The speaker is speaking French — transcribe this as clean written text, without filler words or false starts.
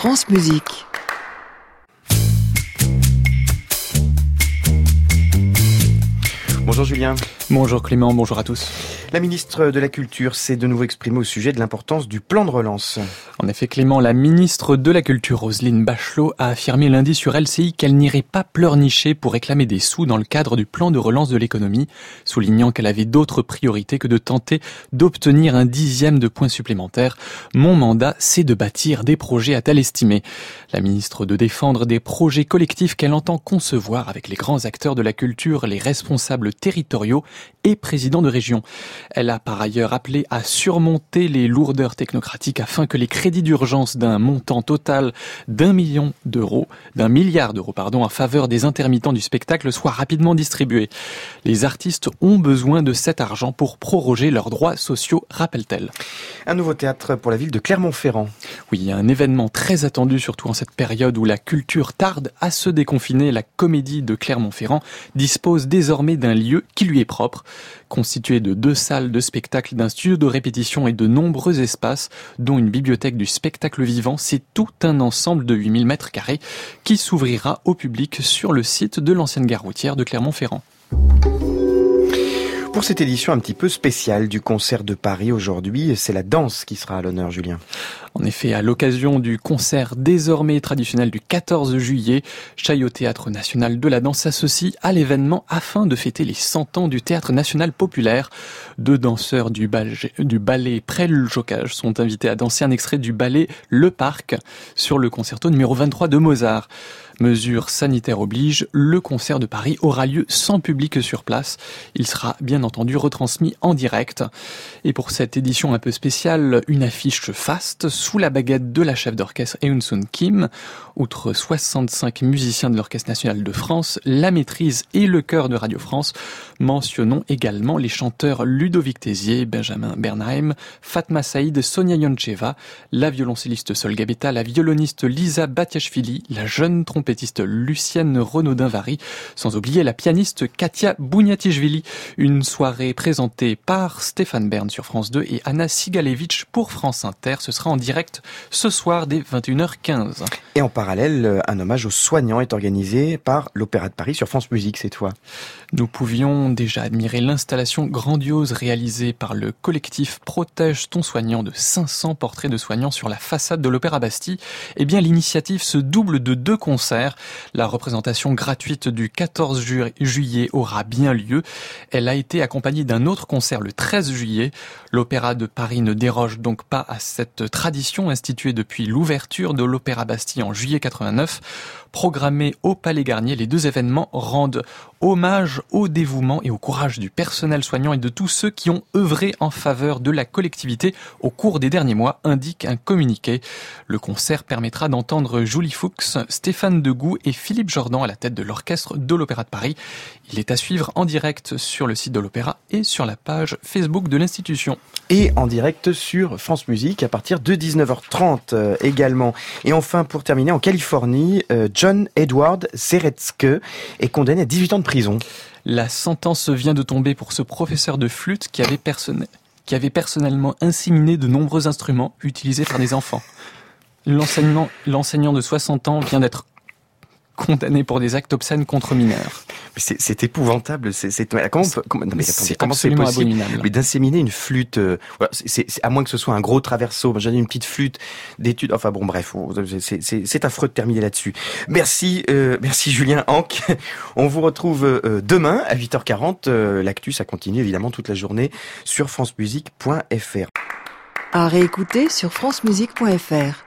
France Musique. Bonjour Julien. Bonjour Clément, bonjour à tous. La ministre de la Culture s'est de nouveau exprimée au sujet de l'importance du plan de relance. En effet Clément, la ministre de la Culture Roselyne Bachelot a affirmé lundi sur LCI qu'elle n'irait pas pleurnicher pour réclamer des sous dans le cadre du plan de relance de l'économie, soulignant qu'elle avait d'autres priorités que de tenter d'obtenir un 10e de point supplémentaire. Mon mandat, c'est de bâtir des projets, a-t-elle estimé. La ministre de défendre des projets collectifs qu'elle entend concevoir avec les grands acteurs de la culture, les responsables territoriaux et présidents de région. Elle a par ailleurs appelé à surmonter les lourdeurs technocratiques afin que les crédits d'urgence d'un montant total d'1 milliard d'euros en faveur des intermittents du spectacle soient rapidement distribués. Les artistes ont besoin de cet argent pour proroger leurs droits sociaux, rappelle-t-elle. Un nouveau théâtre pour la ville de Clermont-Ferrand. Oui, un événement très attendu, surtout en cette période où la culture tarde à se déconfiner. La Comédie de Clermont-Ferrand dispose désormais d'un lieu qui lui est propre, constitué de 2 salles de spectacle, d'un studio de répétition et de nombreux espaces, dont une bibliothèque du spectacle vivant. C'est tout un ensemble de 8000 mètres carrés qui s'ouvrira au public sur le site de l'ancienne gare routière de Clermont-Ferrand. Pour cette édition un petit peu spéciale du concert de Paris aujourd'hui, c'est la danse qui sera à l'honneur, Julien. En effet, à l'occasion du concert désormais traditionnel du 14 juillet, Chaillot Théâtre National de la Danse s'associe à l'événement afin de fêter les 100 ans du Théâtre National Populaire. 2 danseurs du ballet Près-le-Jocage sont invités à danser un extrait du ballet Le Parc sur le concerto numéro 23 de Mozart. Mesures sanitaires oblige, le concert de Paris aura lieu sans public sur place. Il sera bien entendu retransmis en direct. Et pour cette édition un peu spéciale, une affiche faste sous la baguette de la chef d'orchestre Eun-Soon Kim. Outre 65 musiciens de l'Orchestre National de France, la Maîtrise et le Chœur de Radio France, mentionnons également les chanteurs Ludovic Tézier, Benjamin Bernheim, Fatma Saïd, Sonia Yoncheva, la violoncelliste Sol Gabetta, la violoniste Lisa Batiashvili, la jeune trompettiste Lucienne Renaudin-Vary, sans oublier la pianiste Katia Bouniatishvili. Une soirée présentée par Stéphane Bern sur France 2 et Anna Sigalevitch pour France Inter. Ce sera en direct ce soir dès 21h15. Et en parallèle, un hommage aux soignants est organisé par l'Opéra de Paris sur France Musique cette fois. Nous pouvions déjà admirer l'installation grandiose réalisée par le collectif Protège ton soignant de 500 portraits de soignants sur la façade de l'Opéra Bastille. Eh bien, l'initiative se double de 2 concerts. La représentation gratuite du 14 juillet aura bien lieu. Elle a été accompagnée d'un autre concert le 13 juillet. L'Opéra de Paris ne déroge donc pas à cette tradition instituée depuis l'ouverture de l'Opéra Bastille en juillet 89. Programmés au Palais Garnier, les 2 événements rendent hommage au dévouement et au courage du personnel soignant et de tous ceux qui ont œuvré en faveur de la collectivité au cours des derniers mois, indique un communiqué. Le concert permettra d'entendre Julie Fuchs, Stéphane Degout et Philippe Jordan à la tête de l'orchestre de l'Opéra de Paris. Il est à suivre en direct sur le site de l'Opéra et sur la page Facebook de l'institution. Et en direct sur France Musique à partir de 19h30 également. Et enfin, pour terminer, en Californie, John Edward Seretzke est condamné à 18 ans de prison. La sentence vient de tomber pour ce professeur de flûte qui avait personnellement inséminé de nombreux instruments utilisés par des enfants. L'enseignant de 60 ans vient d'être condamné pour des actes obscènes contre mineurs. C'est épouvantable. Comment c'est possible abominable. Mais d'inséminer une flûte, voilà, c'est à moins que ce soit un gros traverso. J'ai une petite flûte d'études. Enfin bon, bref, c'est affreux de terminer là-dessus. Merci Julien Hanck. On vous retrouve demain à 8h40. L'actu, ça continue évidemment toute la journée sur francemusique.fr. À réécouter sur francemusique.fr.